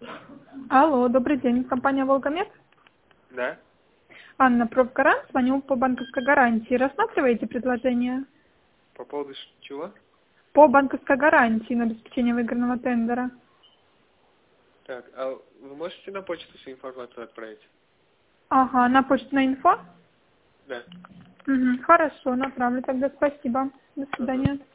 Алло, добрый день. Компания «Волгомет». Да? Анна Профгарант. Звоню по банковской гарантии. Рассматриваете предложение? По поводу чего? По банковской гарантии на обеспечение выигранного тендера. Так, а вы можете на почту всю информацию отправить? Ага, на почту на инфо? Да. Угу, хорошо, направлю тогда. Спасибо. До Ага. свидания.